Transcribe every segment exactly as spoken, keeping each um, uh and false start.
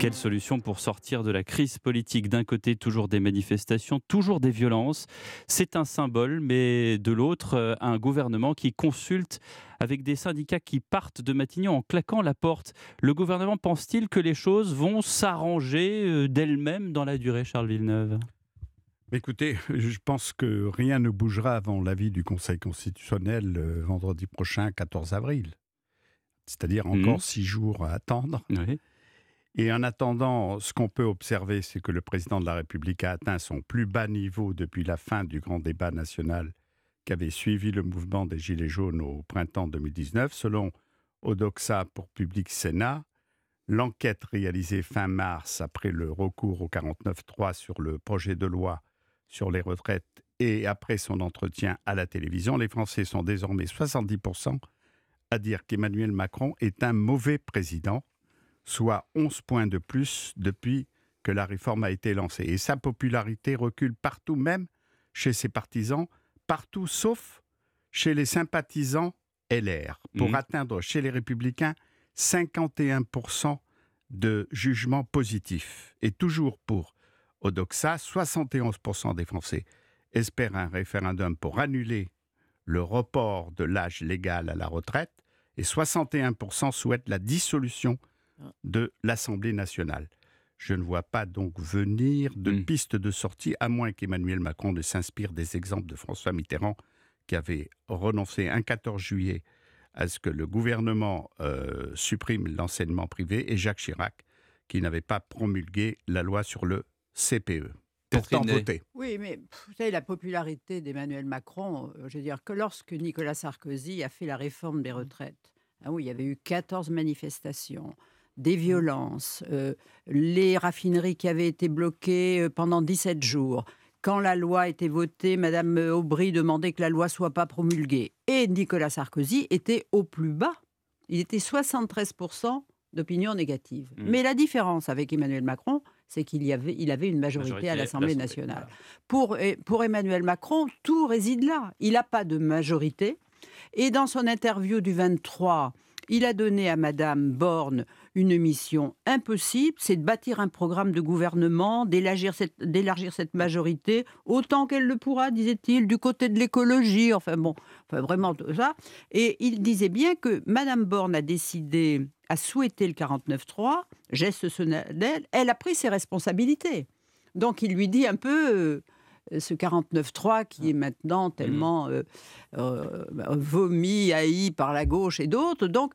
Quelle solution pour sortir de la crise politique? D'un côté, toujours des manifestations, toujours des violences. C'est un symbole, mais de l'autre, euh, un gouvernement qui consulte avec des syndicats qui partent de Matignon en claquant la porte. Le gouvernement pense-t-il que les choses vont s'arranger euh, d'elles-mêmes dans la durée, Charles Villeneuve? Écoutez, je pense que rien ne bougera avant l'avis du Conseil constitutionnel euh, vendredi prochain, quatorze avril. C'est-à-dire Mhm. encore six jours à attendre. Oui. Et en attendant, ce qu'on peut observer, c'est que le président de la République a atteint son plus bas niveau depuis la fin du grand débat national qui avait suivi le mouvement des Gilets jaunes au printemps deux mille dix-neuf. Selon Odoxa pour Public Sénat, l'enquête réalisée fin mars après le recours au quarante-neuf trois sur le projet de loi sur les retraites et après son entretien à la télévision, les Français sont désormais soixante-dix pour cent à dire qu'Emmanuel Macron est un mauvais président, soit onze points de plus depuis que la réforme a été lancée. Et sa popularité recule partout, même chez ses partisans, partout sauf chez les sympathisants L R, pour Mhm. atteindre chez les Républicains cinquante et un pour cent de jugements positifs. Et toujours pour Odoxa, soixante et onze pour cent des Français espèrent un référendum pour annuler le report de l'âge légal à la retraite et soixante et un pour cent souhaitent la dissolution de l'Assemblée nationale. Je ne vois pas donc venir de Mm. piste de sortie, à moins qu'Emmanuel Macron ne s'inspire des exemples de François Mitterrand, qui avait renoncé un quatorze juillet à ce que le gouvernement euh, supprime l'enseignement privé, et Jacques Chirac, qui n'avait pas promulgué la loi sur le C P E. Pourtant Catherine Ney. voté. Oui, mais pff, vous savez, la popularité d'Emmanuel Macron, euh, je veux dire que lorsque Nicolas Sarkozy a fait la réforme des retraites, ah oui, il y avait eu quatorze manifestations, des violences, euh, les raffineries qui avaient été bloquées euh, pendant dix-sept jours. Quand la loi a été votée, Madame Aubry demandait que la loi soit pas promulguée. Et Nicolas Sarkozy était au plus bas. Il était soixante-treize pour cent d'opinion négative. Mm. Mais la différence avec Emmanuel Macron, c'est qu'il y avait, il avait une majorité, Majorité à à l'Assemblée l'Assemblée, nationale. voilà. Pour, eh, pour Emmanuel Macron, tout réside là. Il n'a pas de majorité. Et dans son interview du vingt-trois, il a donné à Madame Borne une mission impossible, c'est de bâtir un programme de gouvernement, d'élargir cette, d'élargir cette majorité autant qu'elle le pourra, disait-il, du côté de l'écologie, enfin bon, enfin vraiment tout ça. Et il disait bien que Madame Borne a décidé, a souhaité le quarante-neuf trois, geste solennel, elle a pris ses responsabilités. Donc il lui dit un peu... euh, ce quarante-neuf trois qui est maintenant tellement euh, euh, vomi, haï par la gauche et d'autres. Donc,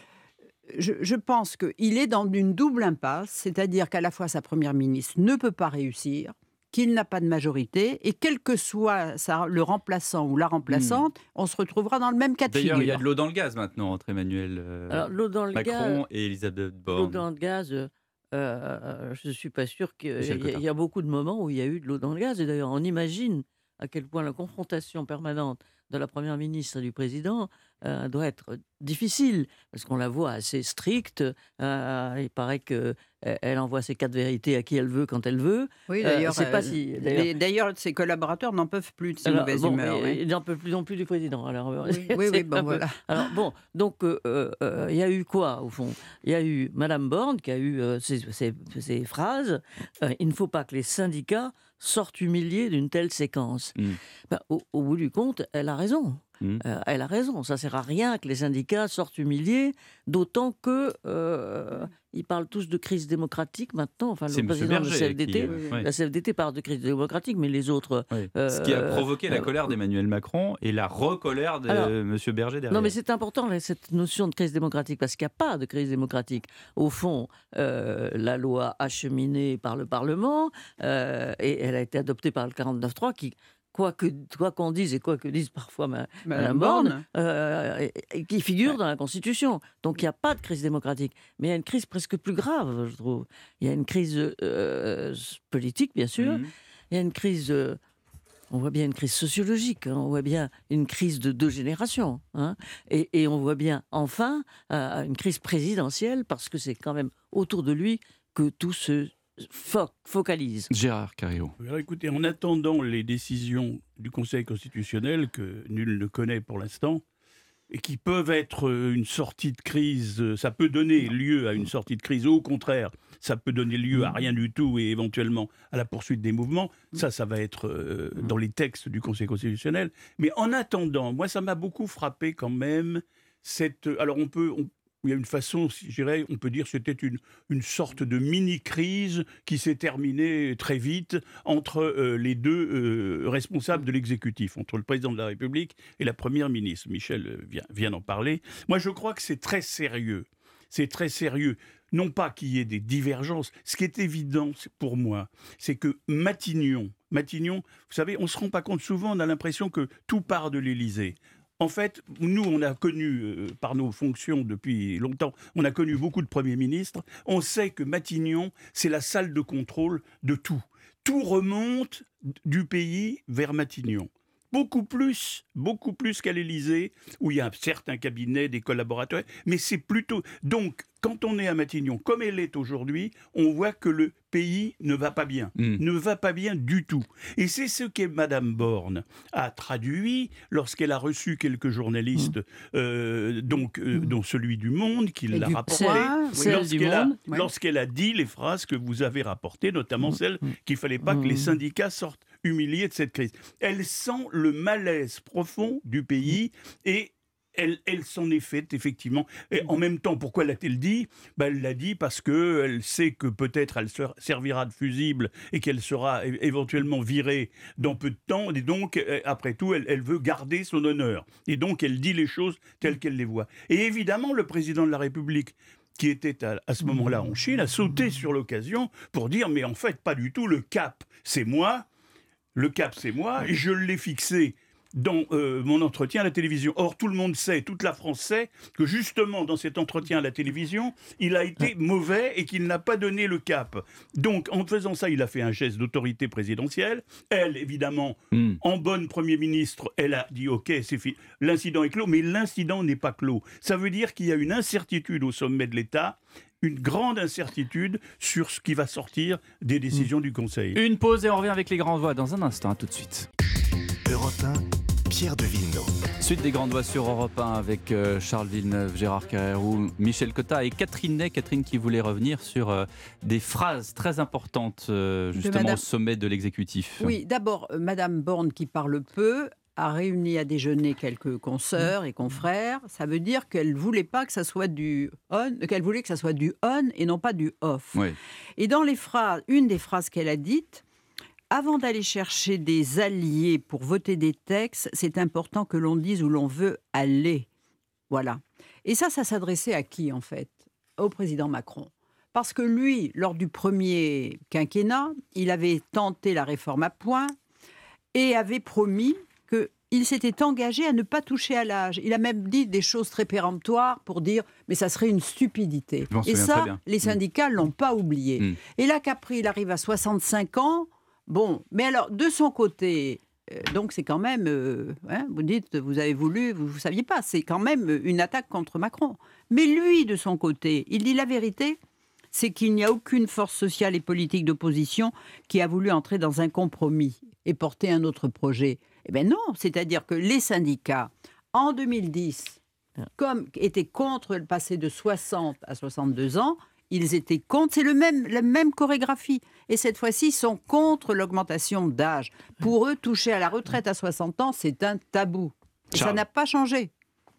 je, je pense qu'il est dans une double impasse, c'est-à-dire qu'à la fois sa première ministre ne peut pas réussir, qu'il n'a pas de majorité, et quel que soit sa- le remplaçant ou la remplaçante, on se retrouvera dans le même cas de D'ailleurs, il y a figure. de l'eau dans le gaz maintenant entre Emmanuel euh, Alors, l'eau dans le gaz, Macron et Elisabeth l'eau Borne. dans le gaz, euh, euh, je ne suis pas sûr qu'il y, Michel ait- Cotin. il y a beaucoup de moments où il y a eu de l'eau dans le gaz. Et d'ailleurs, on imagine à quel point la confrontation permanente de la Première ministre et du Président euh, doit être difficile, parce qu'on la voit assez stricte. Euh, il paraît qu'elle elle envoie ses quatre vérités à qui elle veut, quand elle veut. Oui, Euh, d'ailleurs, c'est pas euh, si- les- d'ailleurs- d'ailleurs, ses collaborateurs n'en peuvent plus de ses Alors, mauvaises bon, humeurs. mais oui. il n'en peut plus non plus du président. Alors, euh, Oui, oui, c'est oui, bon, un peu- voilà. Alors bon, donc euh, euh, euh, il y a eu quoi au fond? Il y a eu Madame Borne qui a eu euh, ces, ces- ces phrases. euh, il ne faut pas que les syndicats sortent humiliés d'une telle séquence. Mm. Ben, au, au bout du compte, elle a raison. Mm. Euh, elle a raison. Ça sert à rien que les syndicats sortent humiliés, d'autant que euh, ils parlent tous de crise démocratique maintenant. Enfin, C'est le M. président de la Berger C F D T, qui, euh, oui, oui. ouais. la C F D T parle de crise démocratique, mais les autres. Oui. euh, Ce qui a provoqué la euh, colère d'Emmanuel Macron et la recolère de Alors, M. Berger derrière. Non, mais c'est important, là, cette notion de crise démocratique, parce qu'il n'y a pas de crise démocratique. Au fond, euh, la loi acheminée par le Parlement, euh, et elle a été adoptée par le quarante-neuf trois, qui, quoi que, quoi qu'on dise, et quoi que dise parfois ma, Madame Madame Borne, Borne. euh, et- et qui figure dans la Constitution. Donc il n'y a pas de crise démocratique. Mais il y a une crise presque plus grave, je trouve. Il y a une crise euh, politique, bien sûr. Mhm. Il y a une crise... euh, on voit bien une crise sociologique, hein, on voit bien une crise de deux générations, hein, et, et on voit bien enfin euh, une crise présidentielle, parce que c'est quand même autour de lui que tout se fo- focalise. Gérard Carreau. Alors écoutez, en attendant les décisions du Conseil constitutionnel, que nul ne connaît pour l'instant, et qui peuvent être une sortie de crise, ça peut donner lieu à une sortie de crise, ou au contraire, ça peut donner lieu à rien du tout et éventuellement à la poursuite des mouvements. Ça, ça va être euh, dans les textes du Conseil constitutionnel. Mais en attendant, moi, ça m'a beaucoup frappé quand même cette... Alors, on peut... On, il y a une façon, je dirais, on peut dire que c'était une, une sorte de mini-crise qui s'est terminée très vite entre euh, les deux euh, responsables de l'exécutif, entre le président de la République et la première ministre. Michel vient, vient d'en parler. Moi, je crois que c'est très sérieux. C'est très sérieux. Non pas qu'il y ait des divergences. Ce qui est évident pour moi, c'est que Matignon, Matignon, vous savez, on ne se rend pas compte souvent, on a l'impression que tout part de l'Élysée. En fait, nous, on a connu, euh, par nos fonctions depuis longtemps, on a connu beaucoup de premiers ministres. On sait que Matignon, c'est la salle de contrôle de tout. Tout remonte du pays vers Matignon. Beaucoup plus, beaucoup plus qu'à l'Élysée, où il y a un certain cabinet, des collaborateurs. Mais c'est plutôt... Donc, quand on est à Matignon, comme elle est aujourd'hui, on voit que le pays ne va pas bien. Mmh. Ne va pas bien du tout. Et c'est ce que Madame Borne a traduit lorsqu'elle a reçu quelques journalistes, mmh. euh, donc, euh, mmh. dont celui du Monde, qui l'a rapporté. Oui, lorsqu'elle, a, ouais. lorsqu'elle a dit les phrases que vous avez rapportées, notamment mmh. celles qu'il ne fallait pas mmh. que les syndicats sortent humiliés de cette crise. Elle sent le malaise profond du pays et Elle, elle s'en est faite, effectivement. Et en même temps, pourquoi l'a-t-elle dit ? Ben, elle l'a dit parce qu'elle sait que peut-être elle servira de fusible et qu'elle sera é- éventuellement virée dans peu de temps. Et donc, après tout, elle, elle veut garder son honneur. Et donc, elle dit les choses telles qu'elle les voit. Et évidemment, le président de la République, qui était à, à ce moment-là en Chine, a sauté sur l'occasion pour dire « Mais en fait, pas du tout, le cap, c'est moi. Le cap, c'est moi. Et je l'ai fixé. » dans euh, mon entretien à la télévision. Or, tout le monde sait, toute la France sait, que justement, dans cet entretien à la télévision, il a été mauvais et qu'il n'a pas donné le cap. Donc, en faisant ça, il a fait un geste d'autorité présidentielle. Elle, évidemment, mm. en bonne Premier ministre, elle a dit « Ok, c'est fini. L'incident est clos », mais l'incident n'est pas clos. Ça veut dire qu'il y a une incertitude au sommet de l'État, une grande incertitude sur ce qui va sortir des décisions mm. du Conseil. Une pause et on revient avec les grandes voix dans un instant. À tout de suite. Europe un, Pierre de Villeneuve. Suite des grandes voix sur Europe un avec euh, Charles Villeneuve, Gérard Carrérou, Michel Cotta et Catherine Ney. Catherine qui voulait revenir sur euh, des phrases très importantes euh, justement Madame... au sommet de l'exécutif. Oui, d'abord, euh, Madame Borne qui parle peu a réuni à déjeuner quelques consoeurs et confrères. Ça veut dire qu'elle voulait pas que ça soit du on, qu'elle voulait que ça soit du on et non pas du off. Oui. Et dans les phrases, une des phrases qu'elle a dites, avant d'aller chercher des alliés pour voter des textes, c'est important que l'on dise où l'on veut aller. Voilà. Et ça, ça s'adressait à qui, en fait ? Au président Macron. Parce que lui, lors du premier quinquennat, il avait tenté la réforme à point et avait promis qu'il s'était engagé à ne pas toucher à l'âge. Il a même dit des choses très péremptoires pour dire « mais ça serait une stupidité ». Et ça, les syndicats ne mmh. l'ont pas oublié. Mmh. Et là, qu'après, il arrive à soixante-cinq ans... Bon, mais alors, de son côté, euh, donc c'est quand même, euh, hein, vous dites, vous avez voulu, vous ne saviez pas, c'est quand même une attaque contre Macron. Mais lui, de son côté, il dit la vérité, c'est qu'il n'y a aucune force sociale et politique d'opposition qui a voulu entrer dans un compromis et porter un autre projet. Eh bien non, c'est-à-dire que les syndicats, en deux mille dix, comme étaient contre le passé de soixante à soixante-deux ans, ils étaient contre, c'est le même, la même chorégraphie. Et cette fois-ci, ils sont contre l'augmentation d'âge. Pour eux, toucher à la retraite à soixante ans, c'est un tabou. Et ça n'a pas changé.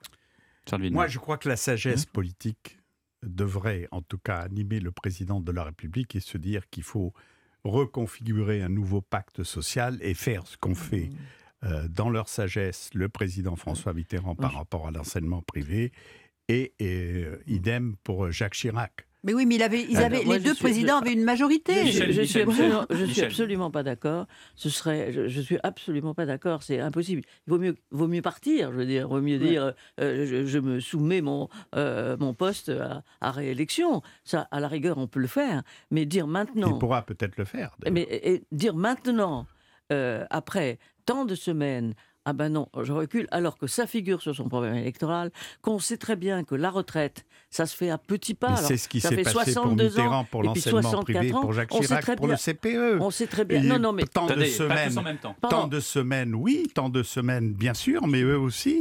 Moi, je crois que la sagesse mmh. politique devrait, en tout cas, animer le président de la République et se dire qu'il faut reconfigurer un nouveau pacte social et faire ce qu'ont fait euh, dans leur sagesse le président François Mitterrand par rapport à l'enseignement privé et, et euh, idem pour Jacques Chirac. Mais oui, mais il avait, ils avaient, Alors, les deux suis, présidents je, avaient une majorité. Michel, je ne suis, absolument, je suis absolument pas d'accord. Ce serait, je, je suis absolument pas d'accord. C'est impossible. Il vaut mieux, vaut mieux partir. Je veux dire, vaut mieux dire, euh, je, je me soumets mon euh, mon poste à, à réélection. Ça, à la rigueur, on peut le faire. Mais dire maintenant. Il pourra peut-être le faire. Mais et, dire maintenant, euh, après tant de semaines. Ah ben non, je recule, alors que ça figure sur son programme électoral, qu'on sait très bien que la retraite, ça se fait à petits pas. C'est ce qui s'est passé pour Mitterrand, pour l'enseignement privé, pour Jacques Chirac, pour bien, le C P E. On sait très bien. Non, non, mais tant de semaines, tant de semaines, oui, tant de semaines, bien sûr, mais eux aussi,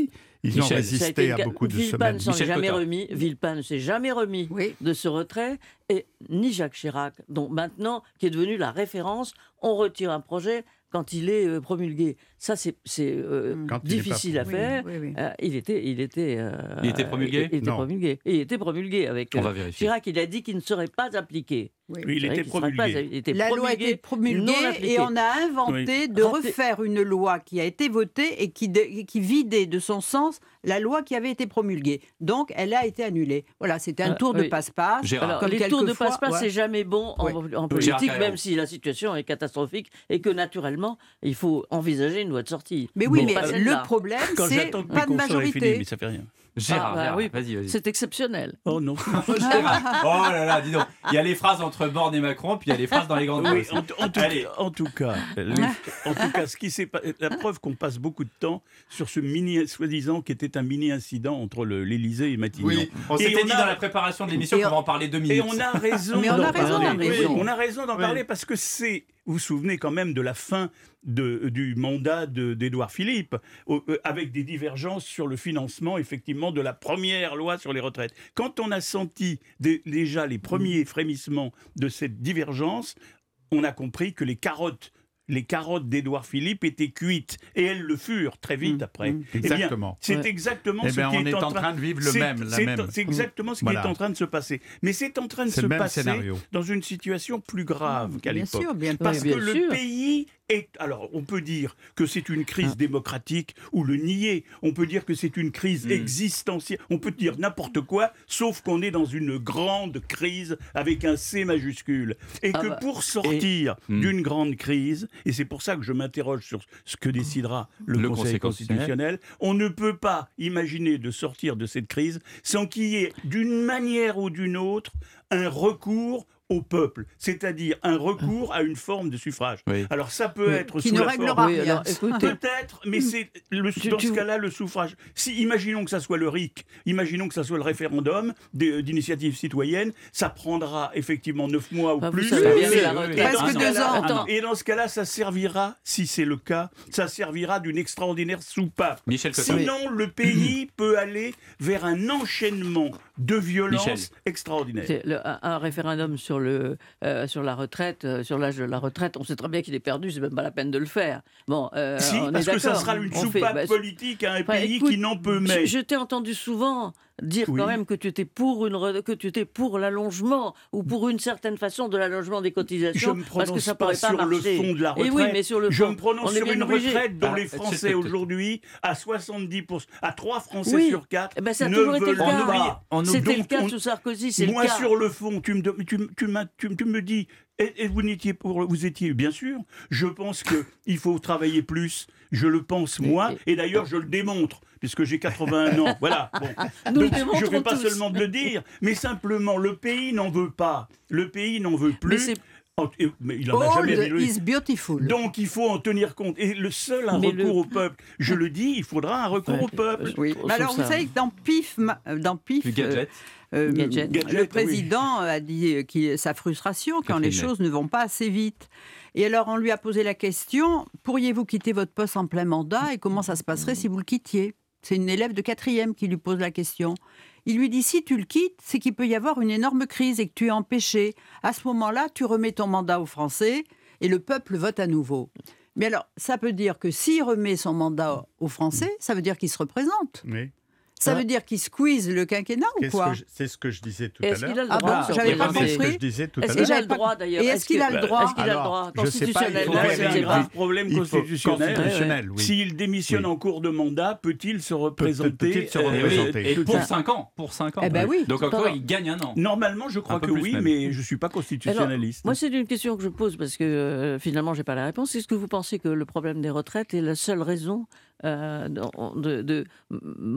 Ils ont Ça a été résisté une à ca- beaucoup de Villepin semaines. ne s'en est Michel jamais Cotin. remis. Villepin ne s'est jamais remis Oui. de ce retrait, et ni Jacques Chirac, donc maintenant qui est devenu la référence, on retire un projet quand il est euh, promulgué. Ça, c'est c'est, euh, Quand il est pas difficile à Oui, faire. oui, oui. Euh, il était, il était, euh, Il était promulgué il était Non. promulgué. Et il était promulgué avec On euh, va vérifier. Chirac. Il a dit qu'il ne serait pas appliqué. Oui. Oui, il C'est vrai était qu'il serait pas- promulgué. il était La loi a été promulgué, promulguée non appliqué. et on a inventé de Renté- refaire une loi qui a été votée et qui, de- qui vidait de son sens la loi qui avait été promulguée. Donc, elle a été annulée. Voilà, c'était un Euh, tour de oui. passe-passe. Gérard. Alors, comme les tours de quelquefois, passe-passe, ouais. c'est jamais bon en, Ouais. en Gérard politique, Carreau. même si la situation est catastrophique et que naturellement, il faut envisager une voie de sortie. Mais oui, Bon, mais pas celle-là. le problème, Quand c'est j'attends que pas de mes consoeurs aient fini, majorité. mais ça fait rien. Gérard, Ah, bah Gérard, oui, vas-y, vas-y. c'est exceptionnel. Oh non. Gérard. Oh là là, dis donc. Il y a les phrases entre Borne et Macron, puis il y a les phrases dans les grandes Oui, voix. en, en tout, Allez. en tout cas, les- en tout cas, ce qui s'est pas- la preuve qu'on passe beaucoup de temps sur ce mini, soi-disant, qui était un mini incident entre le- l'Élysée et Matignon. Oui, on Et s'était on dit a- dans la préparation de l'émission Et qu'on on- va en parler deux Et minutes. on a raison Mais on d'en a raison, parler. on a raison. Oui, on a raison d'en Oui. parler parce que c'est, vous vous souvenez quand même de la fin de- du mandat de- d'Édouard Philippe, au- euh, avec des divergences sur le financement, effectivement, de la première loi sur les retraites. Quand on a senti dé- déjà les premiers frémissements de cette divergence, on a compris que les carottes les carottes d'Édouard Philippe étaient cuites, et elles le furent très vite Mmh, après. mmh. Eh bien, Exactement. c'est Ouais. exactement Eh ce bien, qui on est, est en en train de vivre le c'est- même, la c'est- même. C'est exactement ce qui Voilà. est en train de se passer. Mais c'est en train de C'est se le même passer scénario. dans une situation plus grave qu'à Bien l'époque. sûr, bien Parce Oui, que bien le sûr. pays est... Alors, on peut dire que c'est une crise Ah. démocratique ou le nier. On peut dire que c'est une crise Mm. existentielle. On peut dire n'importe quoi, sauf qu'on est dans une grande crise avec un C majuscule. Et Ah que bah, pour sortir Mm. d'une grande crise, et c'est pour ça que je m'interroge sur ce que décidera le, Le Conseil, Conseil constitutionnel, on ne peut pas imaginer de sortir de cette crise sans qu'il y ait, d'une manière ou d'une autre, un recours au peuple, c'est-à-dire un recours à une forme de suffrage. Oui. Alors ça peut Oui. être Qui sous ne la réglera forme... Oui, rien. alors, écoutez, Peut-être, mais c'est le, Tu- dans tu- ce cas-là le suffrage. Si imaginons que ça soit le R I C, imaginons que ça soit le référendum de- d'initiative citoyenne, ça prendra effectivement neuf mois ou bah, vous plus. savez bien Mais- que la oui, oui. retraite- Presque dans ce deux cas-là- ans. Attends, Et dans ce cas-là, ça servira, si c'est le cas, ça servira d'une extraordinaire soupape. Michel Cotin. Sinon, le pays peut aller vers un enchaînement de violences Michel. extraordinaires. c'est le- un, un référendum sur, le, euh, sur la retraite, euh, sur l'âge de la retraite, on sait très bien qu'il est perdu, c'est même pas la peine de le faire. Bon, euh, Si, on parce est que ça d'accord. sera une On fait- soupape bah, politique à un Enfin, pays écoute, qui n'en peut Je, mais. je t'ai entendu souvent dire Oui. quand même que tu étais pour une re- que tu étais pour l'allongement ou pour une certaine façon de l'allongement des Je cotisations me parce que prononce ça pas pourrait pas sur le marcher. fond de la Et retraite. oui, mais sur le Je fond, me prononce on est sur bien une obligé. retraite dont Ah, les c'est Français peut-être- aujourd'hui, à soixante-dix pour cent, à trois Français Oui. sur quatre, Eh ben, ça a ne toujours été le veulent cas. pas. On nous- C'était le donc, cas on- sous Sarkozy, c'est le Moi, cas. sur le fond, tu me, de- tu, me- tu, m'as- tu me- tu me dis, et, et vous n'étiez pour, vous étiez bien sûr. Je pense que il faut travailler plus. Je le pense moi, Et- et d'ailleurs je le démontre puisque j'ai quatre-vingt-un ans. Voilà. Bon. Nous le Donc, je ne vais démontrons pas tous. seulement de le dire, mais simplement le pays n'en veut pas. Le pays n'en veut Mais plus. c'est- Oh, et- mais il en a jamais Old vu. is beautiful. Donc il faut en tenir compte. Et le seul un Mais recours le- au peuple, je le dis, il faudra un recours Ouais, au peuple. je Oui. trouve Mais alors, vous ça- savez que dans PIF, ma- euh, dans PIF Du gadget. euh, euh, Gadget. Gadget, le oui. président a dit qu'il- sa frustration quand les Catherine Ney. choses ne vont pas assez vite. Et alors, on lui a posé la question, pourriez-vous quitter votre poste en plein mandat et comment ça se passerait si vous le quittiez? C'est une élève de quatrième qui lui pose la question. Il lui dit, si tu le quittes, c'est qu'il peut y avoir une énorme crise et que tu es empêché. À ce moment-là, tu remets ton mandat aux Français et le peuple vote à nouveau. Mais alors, ça peut dire que s'il remet son mandat aux Français, ça veut dire qu'il se représente. Oui. Ça Ouais. veut dire qu'il squeeze le quinquennat ou Qu'est-ce quoi que je- C'est ce que je disais tout Et à Est-ce qu'il a l'heure. le Ah droit bon, de j'avais sortir pas un C'est ce C? que compris. je disais tout à Est-ce l'heure. qu'il a j'avais le pas- droit d'ailleurs Et est-ce qu'il a le que- droit Est-ce qu'il a le Alors, droit je sais pas, il constitutionnel faut Là, vérifier. c'est un vérifier. grave problème Il faut- constitutionnel. constitutionnel, oui. S'il démissionne Oui. en cours de mandat, peut-il se représenter peut-il se euh, représenter Et tout pour un- cinq ans. Pour cinq ans. Eh ben oui. Donc encore, Pardon. il gagne un an. Normalement, je crois Un peu que plus oui, même. mais je ne suis pas constitutionnaliste. Moi, c'est une question que je pose parce que euh, finalement, j'ai pas la réponse. Est-ce que vous pensez que le problème des retraites est la seule raison euh, de, de mécontentement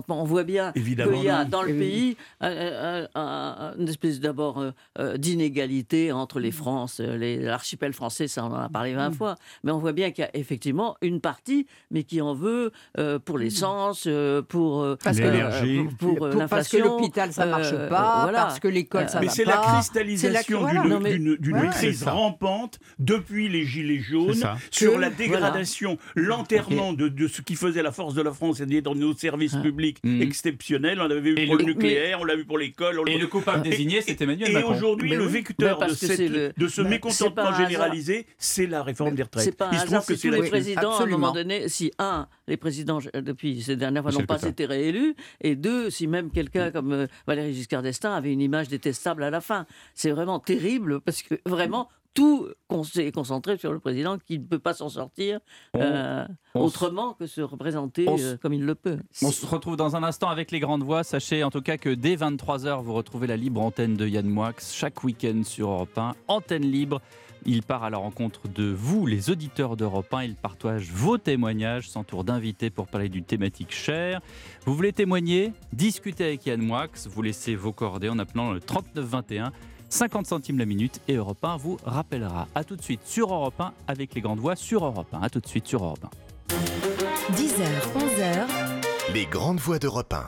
mécontentement. On voit bien Évidemment qu'il y a non. dans le Et oui. pays euh, euh, un- une espèce d'abord euh, euh, d'inégalité entre les France, euh, les- l'archipel français, ça on en a parlé vingt fois, mais on voit bien qu'il y a effectivement une partie, mais qui en veut euh, pour l'essence, euh, pour, euh, Parce que- L'énergie. pour, pour, euh, Pour- parce que l'inflation. l'hôpital ça marche euh, pas, voilà. parce que l'école ça Mais va c'est pas. la cristallisation voilà. d'une Non, mais- d'une- d'une Ouais, crise c'est ça. rampante depuis les Gilets jaunes C'est ça. sur Que- la dégradation, l'enterrement de, de ce qui faisait la force de la France, c'est-à-dire dans nos services Ah. publics Mhm. exceptionnels. On l'avait vu Et pour le, le- nucléaire, on l'a vu pour l'école. on l'a- Et le coupable Et- désigné, c'est Emmanuel Et Macron. aujourd'hui, Mais le oui. vecteur Mais parce de, que cette- c'est le- de ce Mais c'est mécontentement pas un hasard. généralisé, c'est la réforme des retraites. C'est pas un Il se hasard trouve que si c'est tous la les présidents, à un Absolument. moment donné, si un, les présidents euh, depuis ces dernières fois Michel n'ont pas Cotin. été réélus, et deux, si même quelqu'un comme euh, Valéry Giscard d'Estaing avait une image détestable à la fin. C'est vraiment terrible parce que vraiment tout con- est concentré sur le président qui ne peut pas s'en sortir euh, on s- autrement que se représenter on s- euh, comme il le peut. On se retrouve dans un instant avec les grandes voix. Sachez en tout cas que dès vingt-trois heures, vous retrouvez la libre antenne de Yann Moix chaque week-end sur Europe un. Antenne libre. Il part à la rencontre de vous, les auditeurs d'Europe un. Il partage vos témoignages, s'entoure d'invités pour parler d'une thématique chère. Vous voulez témoigner, discuter avec Yann Moix, vous laissez vos coordonnées en appelant le trente-neuf vingt et un, cinquante centimes la minute, et Europe un vous rappellera. A tout de suite sur Europe un avec les grandes voix sur Europe un. A tout de suite sur Europe un. dix heures, onze heures, Les grandes voix d'Europe un.